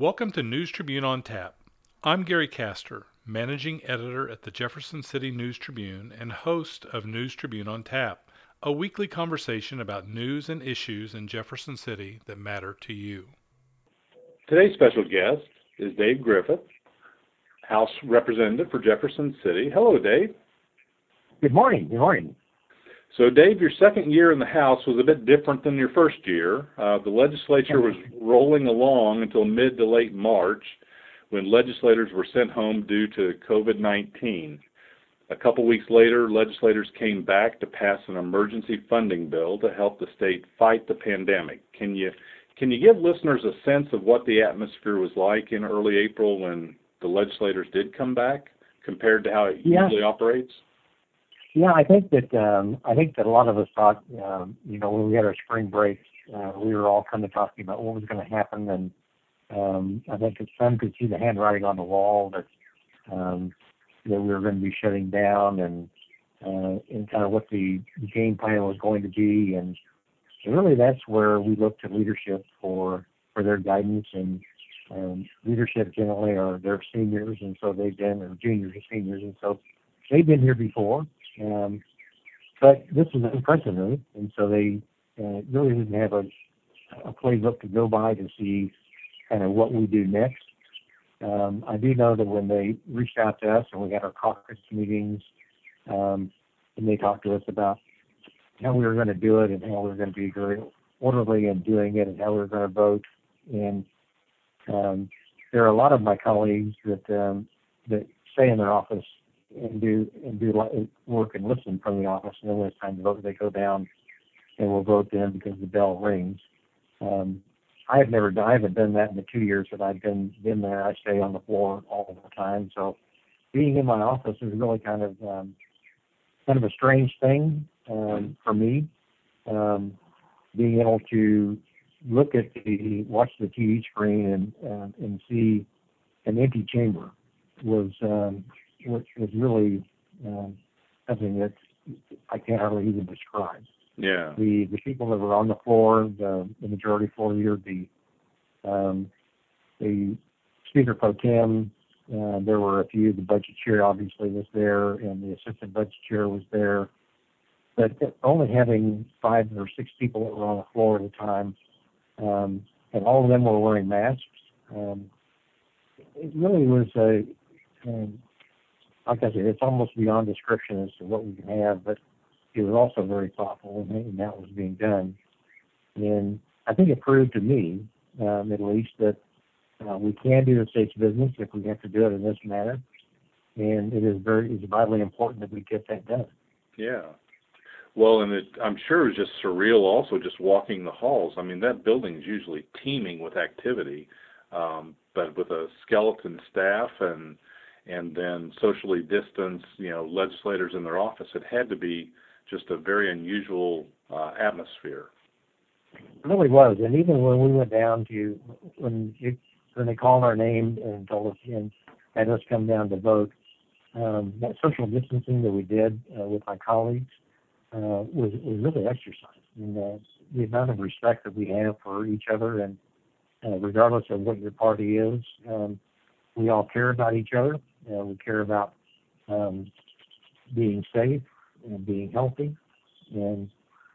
Welcome to News Tribune on Tap. I'm Gary Castor, managing editor at the Jefferson City News Tribune and host of News Tribune on Tap, a weekly conversation about news and issues in Jefferson City that matter to you. Today's special guest is Dave Griffith, House Representative for Jefferson City. Hello, Dave. Good morning. Good morning. So, Dave, your second year in the House was a bit different than your first year. The legislature was rolling along until mid to late March when legislators were sent home due to COVID-19. A couple weeks later, legislators came back to pass an emergency funding bill to help the state fight the pandemic. Can you give listeners a sense of what the atmosphere was like in early April when the legislators did come back compared to how it usually operates? Yeah, I think that a lot of us thought, when we had our spring break, we were all kind of talking about what was going to happen, and I think some could see the handwriting on the wall that we were going to be shutting down, and kind of what the game plan was going to be, and really that's where we looked to leadership for their guidance, and leadership generally are their seniors, and so they've been, or juniors or seniors, and so they've been here before. But this was unprecedented, and so they really didn't have a playbook to go by to see kind of what we do next. I do know that when they reached out to us and we had our caucus meetings, and they talked to us about how we were going to do it and how we were going to be very orderly in doing it and how we were going to vote. And there are a lot of my colleagues that stay in their office and do work and listen from the office, and then when it's time to vote, they go down and will vote then because the bell rings. I haven't done that in the 2 years that I've been there. I stay on the floor all the time, so being in my office is really kind of a strange thing for me. Being able to watch the TV screen and see an empty chamber was really something that I can't hardly even describe. Yeah. The people that were on the floor, the majority floor leader, the Speaker Pro Tem, there were a few. The budget chair obviously was there, and the assistant budget chair was there. But only having 5 or 6 people that were on the floor at a time, and all of them were wearing masks. It really was like I said, it's almost beyond description as to what we can have, but it was also very thoughtful, and that was being done. And I think it proved to me, at least, that we can do the state's business if we have to do it in this manner, and it's vitally important that we get that done. Yeah. Well, and I'm sure it was just surreal also just walking the halls. I mean, that building is usually teeming with activity, but with a skeleton staff and then socially distanced, legislators in their office, it had to be just a very unusual atmosphere. It really was, and even when we went down to when they called our name and told us and had us come down to vote, that social distancing that we did with my colleagues was really exercised. And the amount of respect that we have for each other, and regardless of what your party is, we all care about each other. We care about being safe and being healthy, and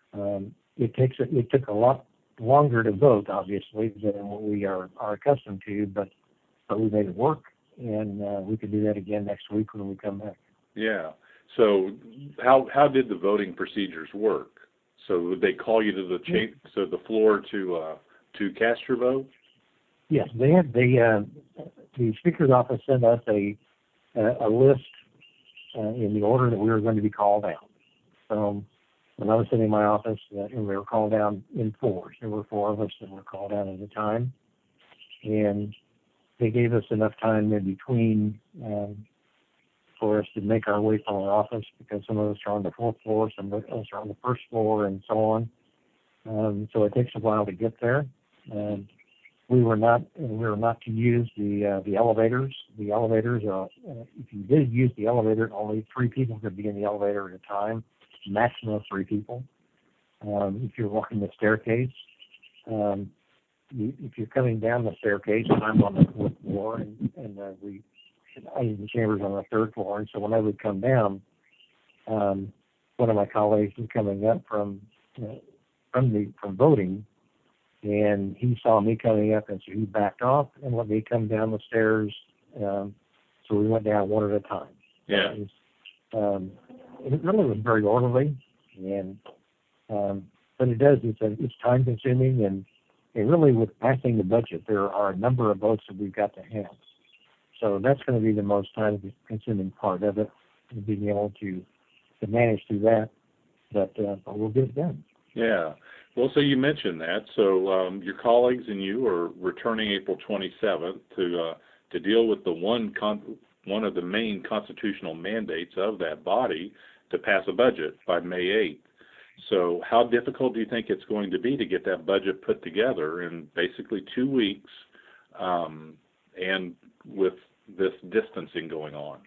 it took a lot longer to vote, obviously, than what we are accustomed to, but we made it work, and we could do that again next week when we come back. Yeah. So how did the voting procedures work? So would they call you to the floor to cast your vote? Yes, the Speaker's office sent us a list in the order that we were going to be called out. So when I was sitting in my office, and we were called down in fours. There were 4 of us that were called out at a time, and they gave us enough time in between for us to make our way from our office, because some of us are on the 4th floor, some of us are on the 1st floor, and so on. So it takes a while to get there. We were not to use the elevators. The elevators are, if you did use the elevator, only 3 people could be in the elevator at a time, maximum of 3 people. If you're walking the staircase, if you're coming down the staircase, and I'm on the fourth floor, I use the chambers on the third floor, and so when I would come down, one of my colleagues was coming up from voting, and he saw me coming up, and so he backed off and let me come down the stairs. So we went down one at a time. Yeah. It really was very orderly, and but it's time consuming, and really with passing the budget, there are a number of votes that we've got to have. So that's going to be the most time consuming part of it, and being able to manage through that. But we'll get it done. Yeah. Well, so you mentioned that. So your colleagues and you are returning April 27th to deal with the one of the main constitutional mandates of that body to pass a budget by May 8th. So how difficult do you think it's going to be to get that budget put together in basically 2 weeks, and with this distancing going on?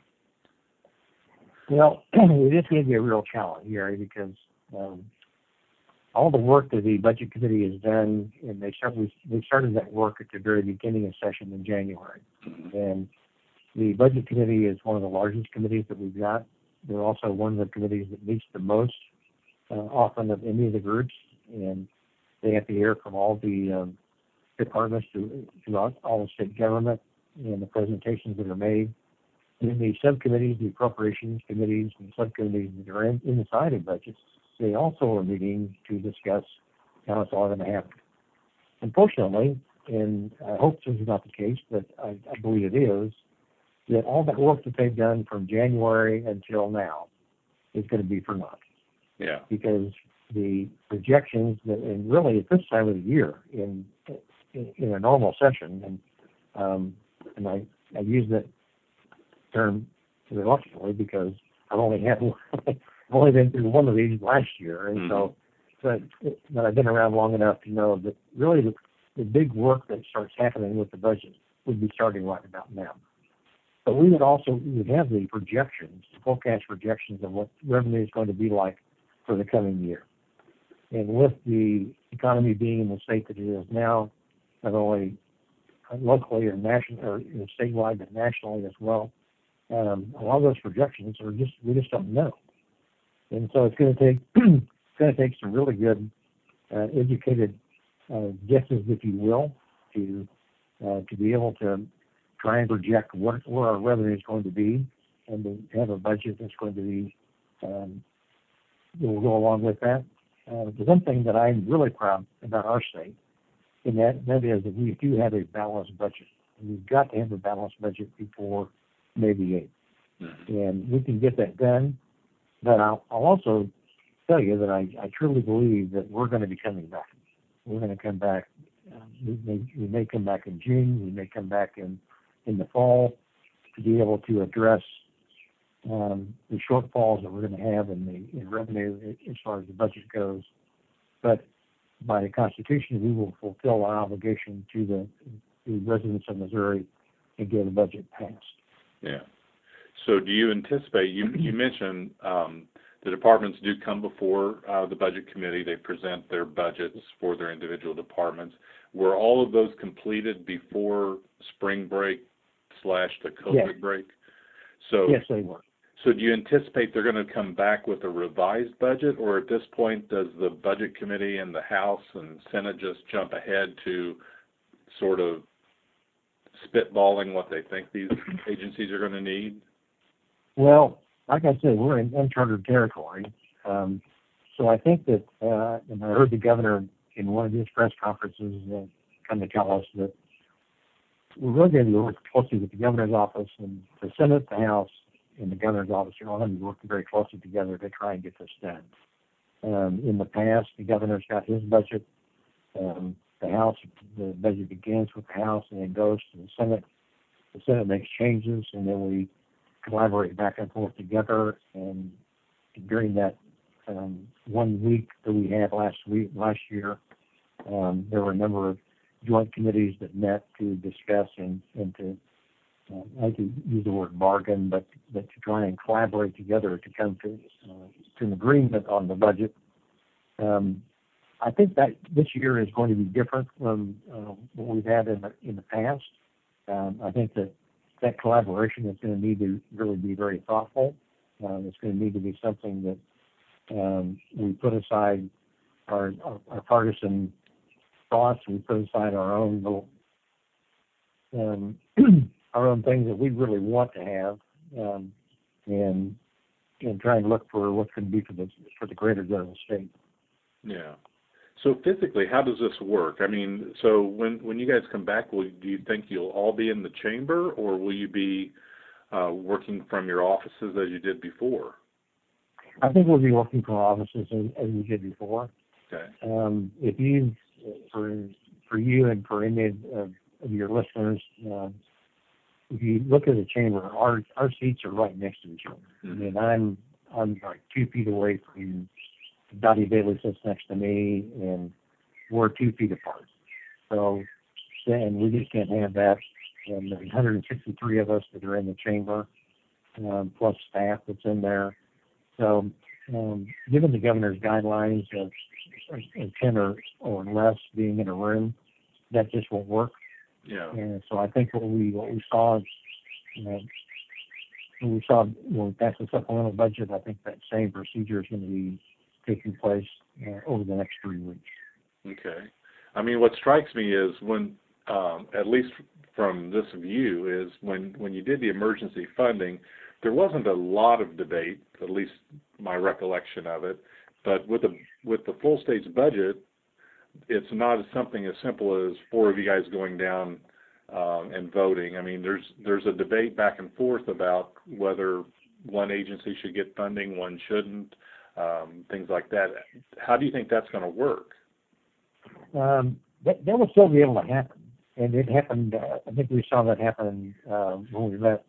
Well, it is going to be a real challenge, Gary, because all the work that the Budget Committee has done, and they started that work at the very beginning of session in January. Mm-hmm. And the Budget Committee is one of the largest committees that we've got. They're also one of the committees that meets the most often of any of the groups, and they have to hear from all the departments throughout all the state government and the presentations that are made. And the subcommittees, the appropriations committees, and subcommittees that are inside of budgets, they also are meeting to discuss how it's all going to happen. Unfortunately, and I hope this is not the case, but I believe it is, that all that work that they've done from January until now is going to be for naught. Yeah. Because the projections and really at this time of the year in a normal session, and I use that term reluctantly because I've only been through one of these last year, and so but I've been around long enough to know that really the big work that starts happening with the budget would be starting right about now. But we would have the projections, the forecast projections of what revenue is going to be like for the coming year. And with the economy being in the state that it is now, not only locally or national or statewide, but nationally as well, a lot of those projections are we just don't know. And so it's going to take some really good, educated guesses, if you will, to be able to try and project where our revenue is going to be, and to have a budget that's going to be that will go along with that. The one thing that I'm really proud about our state, and that is that we do have a balanced budget. We've got to have a balanced budget before May the 8th. Mm-hmm. And we can get that done. But I'll also tell you that I truly believe that we're going to be coming back. We're going to come back. We may come back in June. We may come back in the fall to be able to address the shortfalls that we're going to have in revenue as far as the budget goes. But by the Constitution, we will fulfill our obligation to the residents of Missouri and get a budget passed. Yeah. So do you anticipate, you mentioned the departments do come before the Budget Committee. They present their budgets for their individual departments. Were all of those completed before spring break / the COVID break? So, yes, they were. So do you anticipate they're going to come back with a revised budget, or at this point does the Budget Committee and the House and Senate just jump ahead to sort of spitballing what they think these agencies are going to need? Well, like I said, we're in uncharted territory. So I think that, and I heard the governor in one of his press conferences come to tell us that we're really going to be working closely with the governor's office and the Senate, the House, and the governor's office are all going to be working very closely together to try and get this done. In the past, the governor's got his budget. The House, the budget begins with the House and then goes to the Senate. The Senate makes changes, and then we collaborate back and forth together. And during that 1 week that we had last year, there were a number of joint committees that met to discuss and to I like to use the word bargain, but to try and collaborate together to come to an agreement on the budget. I think that this year is going to be different from what we've had in the past. I think that collaboration is going to need to really be very thoughtful. It's going to need to be something that we put aside our partisan thoughts. We put aside our own little our own things that we really want to have, and try and look for what's going to be for the greater good of the state. Yeah. So physically, how does this work? I mean, so when you guys come back, do you think you'll all be in the chamber, or will you be working from your offices as you did before? I think we'll be working from our offices as we did before. Okay. If you, for you and for any of your listeners, if you look at the chamber, our seats are right next to each other. Mm-hmm. I mean, I'm like 2 feet away from Dottie Bailey sits next to me, and we're 2 feet apart. So, and we just can't have that. And there's 163 of us that are in the chamber, plus staff that's in there. So, given the governor's guidelines of 10 or less being in a room, that just won't work. Yeah. And so I think what we saw when we passed the supplemental budget, I think that same procedure is going to be taking place over the next 3 weeks. Okay. I mean, what strikes me is when, at least from this view, is when you did the emergency funding, there wasn't a lot of debate, at least my recollection of it. But with the full state's budget, it's not something as simple as 4 of you guys going down and voting. I mean, there's a debate back and forth about whether one agency should get funding, one shouldn't, things like that. How do you think that's going to work? That will still be able to happen. And it happened, I think we saw that happen when we met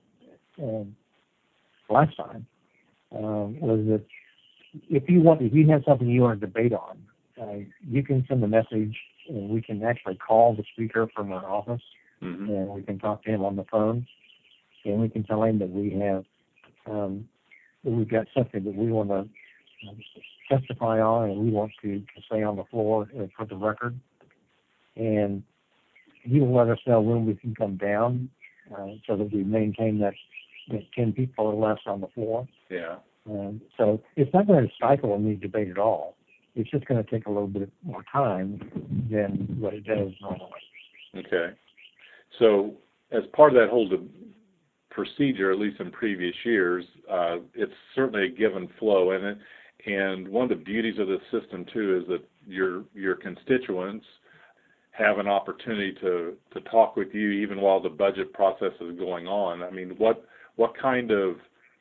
last time, was that if you have something you want to debate on, you can send a message, and we can actually call the speaker from our office, mm-hmm. and we can talk to him on the phone, and we can tell him that we have that we've got something that we want to testify on, and we want to say on the floor for the record, and he will let us know when we can come down, so that we maintain that 10 people or less on the floor. Yeah. So it's not going to stifle any debate at all. It's just going to take a little bit more time than what it does normally. Okay. So as part of that whole procedure, at least in previous years, it's certainly a give and flow. And one of the beauties of this system, too, is that your constituents have an opportunity to talk with you even while the budget process is going on. I mean, what kind of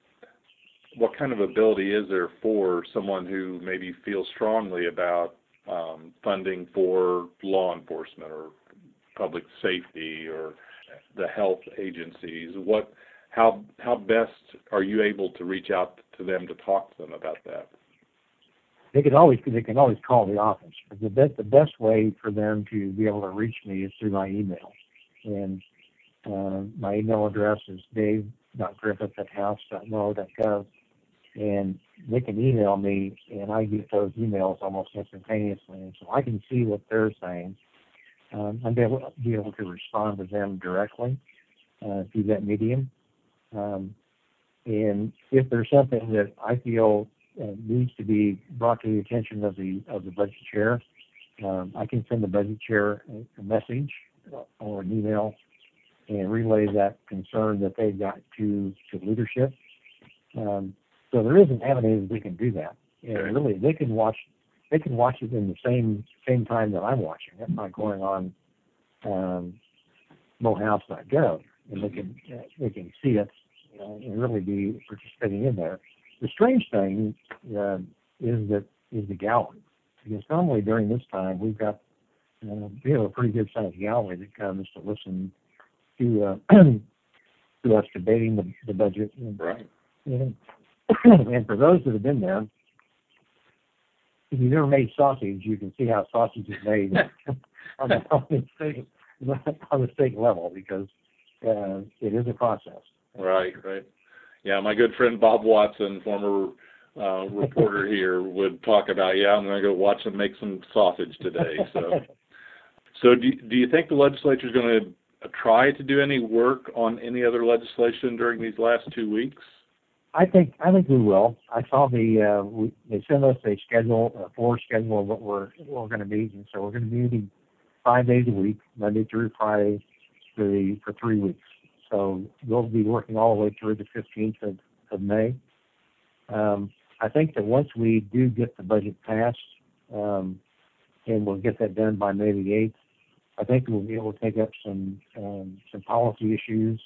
ability is there for someone who maybe feels strongly about funding for law enforcement or public safety or the health agencies? How best are you able to reach out to them to talk to them about that? They can always call the office. The best way for them to be able to reach me is through my email, and my email address is dave.griffith@house.mo.gov, and they can email me, and I get those emails almost instantaneously, and so I can see what they're saying. I'll be able to respond to them directly through that medium. And if there's something that I feel needs to be brought to the attention of the budget chair, I can send the budget chair a message or an email and relay that concern that they've got to leadership. So there is an avenue that we can do that, and really they can watch it in the same time that I'm watching it by going on mohouse.gov, and they can see it and really be participating in there. The strange thing is the gallery, because normally during this time we have a pretty good sized gallery that comes to listen to us debating the budget. Right. And for those that have been there, if you've ever made sausage, you can see how sausage is made on the state level, because it is a process. Right. Yeah, my good friend Bob Watson, former reporter here would talk about, yeah, I'm going to go watch them make some sausage today. So do you think the legislature is going to try to do any work on any other legislation during these last 2 weeks? I think we will. I saw they sent us a floor schedule of what we're going to meet, and so we're going to be meeting 5 days a week, Monday through Friday, for 3 weeks. So we'll be working all the way through the 15th of May. I think that once we do get the budget passed, and we'll get that done by May the 8th, I think we'll be able to take up some policy issues.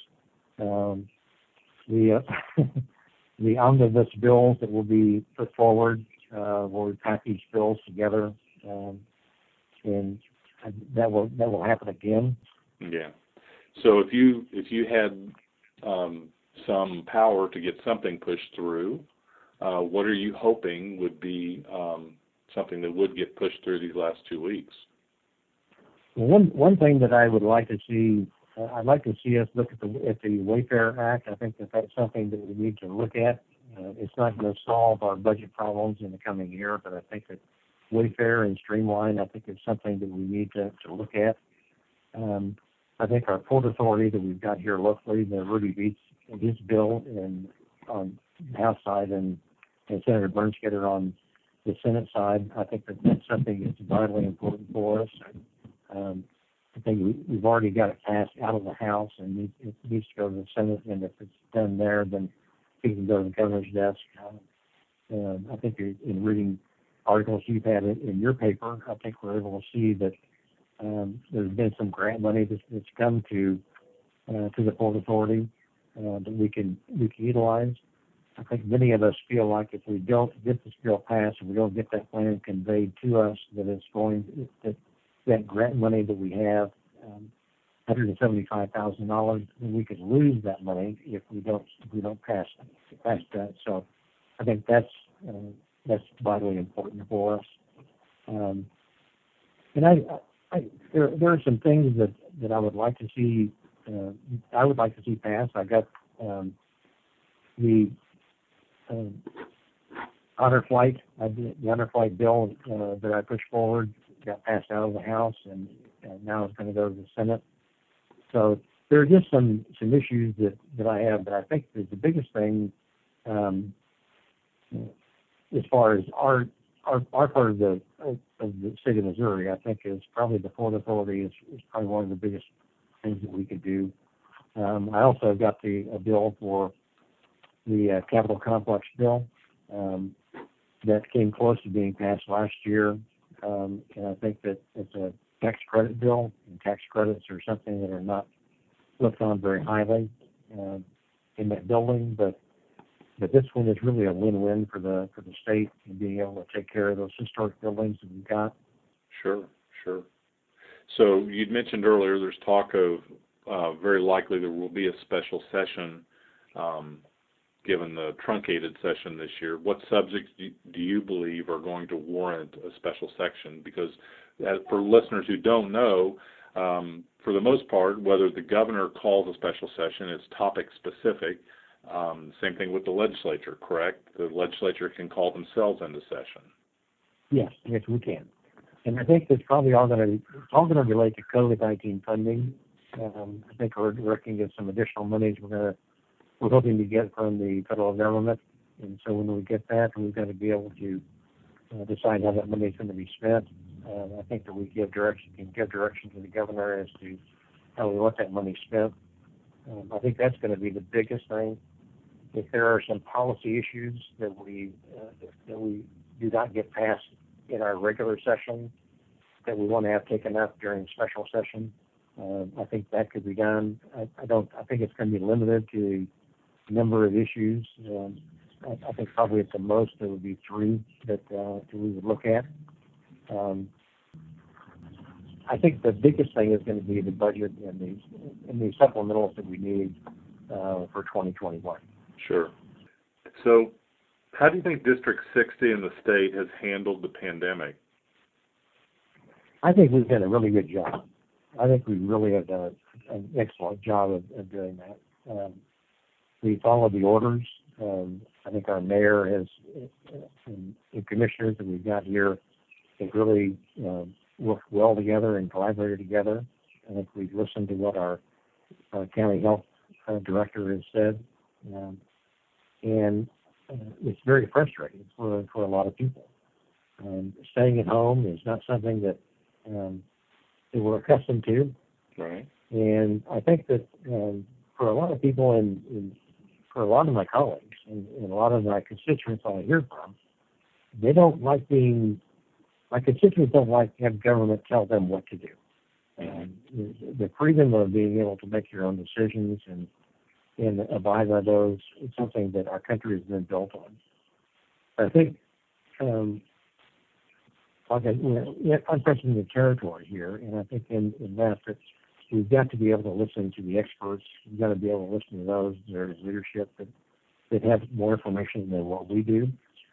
The omnibus bills that will be put forward, where we package bills together, and that will happen again. Yeah. So if you had some power to get something pushed through, what are you hoping would be something that would get pushed through these last 2 weeks? Well, one thing that I would like to see, I'd like to see us look at the Wayfair Act. I think that's something that we need to look at. It's not going to solve our budget problems in the coming year, but I think that Wayfair and Streamline, I think, is something that we need to look at. I think our Port Authority that we've got here locally, the Ruby Beats, his bill on the House side, and Senator Bernskoetter on the Senate side, I think that's something that's vitally important for us. I think we've already got it passed out of the House, and it needs to go to the Senate, and if it's done there, then it can go to the governor's desk. I think in reading articles you've had in your paper, I think we're able to see that there's been some grant money that's come to the Port Authority that we can utilize. I think many of us feel like if we don't get this bill passed and we don't get that plan conveyed to us, that grant money that we have, $175,000, we could lose that money if we don't pass that. So I think that's vitally important for us. And there are some things that I would like to see. I would like to see passed. I got the honor flight. The honor flight bill that I pushed forward got passed out of the House, and now it's going to go to the Senate. So there are just some issues that I have, but I think that the biggest thing, as far as our part of the state of Missouri, I think is probably the Port Authority is probably one of the biggest things that we could do. I also have got a bill for the Capitol Complex bill that came close to being passed last year. And I think that it's a tax credit bill, and tax credits are something that are not looked on very highly in that building. But this one is really a win-win for the state and being able to take care of those historic buildings that we've got. Sure. So you'd mentioned earlier there's talk of very likely there will be a special session given the truncated session this year. What subjects do you believe are going to warrant a special session? Because for listeners who don't know, for the most part, whether the governor calls a special session, it's topic specific. Same thing with the legislature, correct? The legislature can call themselves into session. Yes, we can. And I think that's probably all going to relate to COVID-19 funding. I think we're looking at some additional monies we're hoping to get from the federal government. And so when we get that, we've got to be able to decide how that money is going to be spent. I think that we can give direction to the governor as to how we want that money spent. I think that's going to be the biggest thing. If there are some policy issues that we do not get passed in our regular session that we want to have taken up during special session, I think that could be done. I think it's going to be limited to a number of issues. I think probably at the most there would be 3 that we would look at. I think the biggest thing is going to be the budget and the supplementals that we need for 2021. Sure. So how do you think District 60 in the state has handled the pandemic? I think we've done a really good job. I think we really have done an excellent job of doing that. We followed the orders I think our mayor has, and the commissioners that we've got here have really worked well together and collaborated together. I think we've listened to what our county health director has said, and it's very frustrating for a lot of people. Staying at home is not something that we're accustomed to. Right. And I think that for a lot of people and for a lot of my colleagues and a lot of my constituents I hear from, they don't like my constituents don't like to have government tell them what to do. The freedom of being able to make your own decisions and abide by those is something that our country has been built on. I think unprecedented territory here, and I think in that we've got to be able to listen to the experts. We've got to be able to listen to those that are in leadership that have more information than what we do.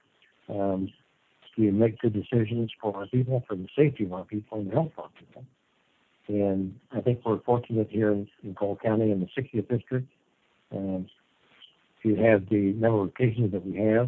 To make good decisions for our people, for the safety of our people, and the health of our people. And I think we're fortunate here in Cole County in the 60th district to have the number of cases that we have.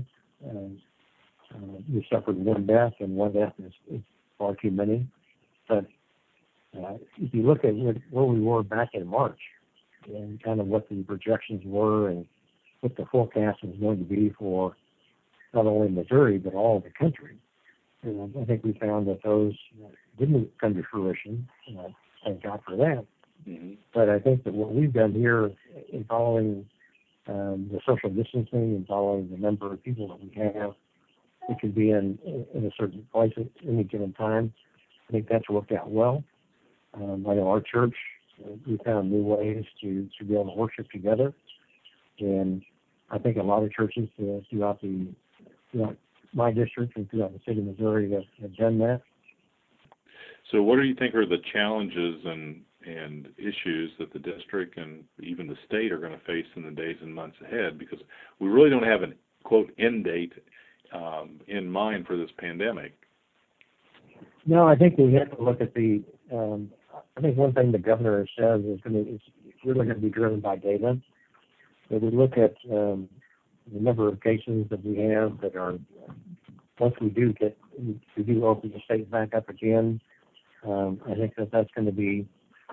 We suffered one death, and one death is far too many. But if you look at where we were back in March and kind of what the projections were and what the forecast was going to be for not only Missouri but all of the country, I think we found that those didn't come to fruition. Thank God for that. Mm-hmm. But I think that what we've done here in following the social distancing and following the number of people that we have, it can be in a certain place at any given time. I think that's worked out well. I know our church, we found new ways to be able to worship together, and I think a lot of churches throughout my district and throughout the state of Missouri have done that. So what do you think are the challenges and issues that the district and even the state are going to face in the days and months ahead? Because we really don't have an, quote, end date in mind for this pandemic. No, I think we have to look at I think one thing the governor says is it's really going to be driven by data. If we look at the number of cases that we have that are, once we do open the state back up again, I think that's going to be,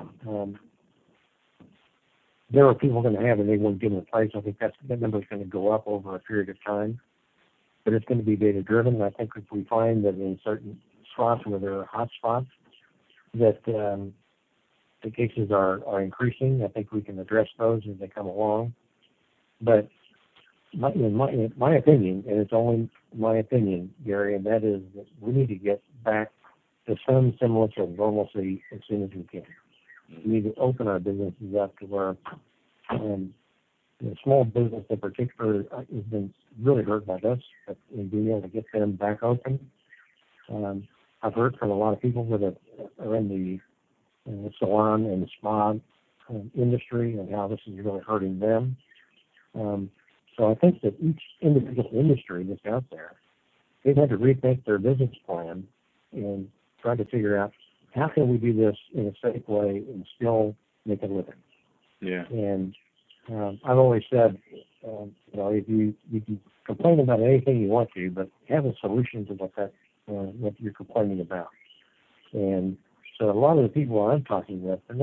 there are people going to have in any one given place. I think that number is going to go up over a period of time, but it's going to be data driven. I think if we find that in certain spots where there are hot spots that the cases are increasing, I think we can address those as they come along. But in my opinion, and it's only my opinion, Gary, and that is that we need to get back to some semblance of normalcy as soon as we can. We need to open our businesses up to where the small business in particular has been really hurt by this, but in being able to get them back open. I've heard from a lot of people that are in the salon and spa industry and how this is really hurting them. So I think that each individual industry that's out there, they've had to rethink their business plan and try to figure out how can we do this in a safe way and still make a living. Yeah. And I've always said, if you can complain about anything you want to, but have a solution to what you're complaining about. And so a lot of the people I'm talking with, they're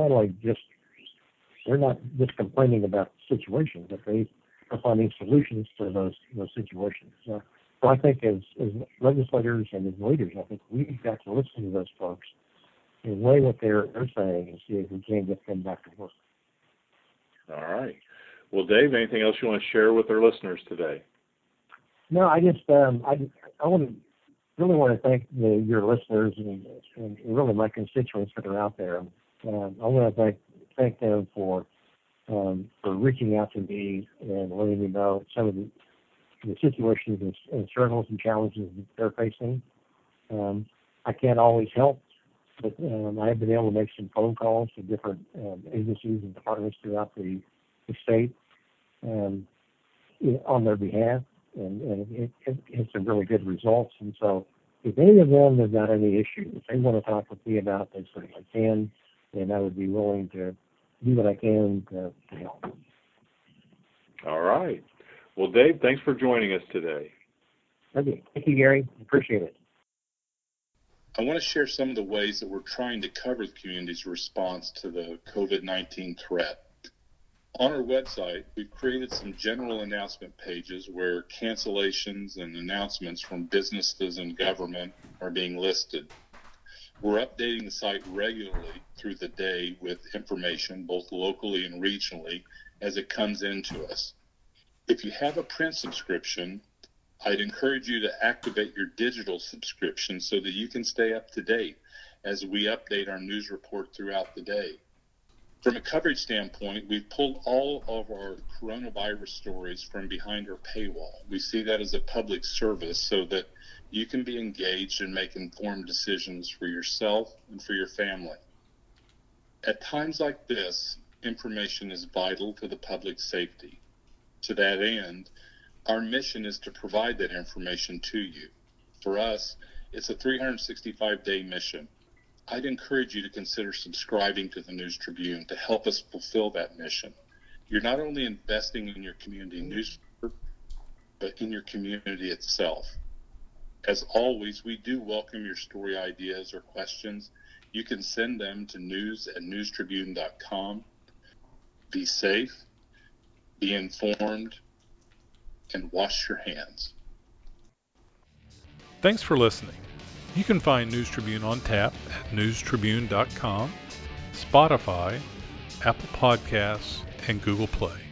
not just complaining about the situation, but they are finding solutions to those situations. So I think as legislators and as leaders, I think we've got to listen to those folks and weigh what they're saying and see if we can get them back to work. All right. Well, Dave, anything else you want to share with our listeners today? No, I just I really want to thank your listeners and really my constituents that are out there. I want to thank them for reaching out to me and letting me know some of the situations and struggles and challenges that they're facing. I can't always help, but I have been able to make some phone calls to different agencies and departments throughout the state on their behalf, and it has some really good results. And so if any of them have got any issues, if they want to talk with me about, they certainly can, and I would be willing to do what I can to help. All right. Well, Dave, thanks for joining us today. Okay. Thank you, Gary. Appreciate it. I want to share some of the ways that we're trying to cover the community's response to the COVID-19 threat. On our website, we've created some general announcement pages where cancellations and announcements from businesses and government are being listed. We're updating the site regularly through the day with information, both locally and regionally, as it comes into us. If you have a print subscription, I'd encourage you to activate your digital subscription so that you can stay up to date as we update our news report throughout the day. From a coverage standpoint, we've pulled all of our coronavirus stories from behind our paywall. We see that as a public service so that you can be engaged and make informed decisions for yourself and for your family. At times like this, information is vital to the public safety. To that end, our mission is to provide that information to you. For us, it's a 365-day mission. I'd encourage you to consider subscribing to the News Tribune to help us fulfill that mission. You're not only investing in your community newspaper, but in your community itself. As always, we do welcome your story ideas or questions. You can send them to news@newstribune.com. Be safe, be informed, and wash your hands. Thanks for listening. You can find News Tribune on tap at newstribune.com, Spotify, Apple Podcasts, and Google Play.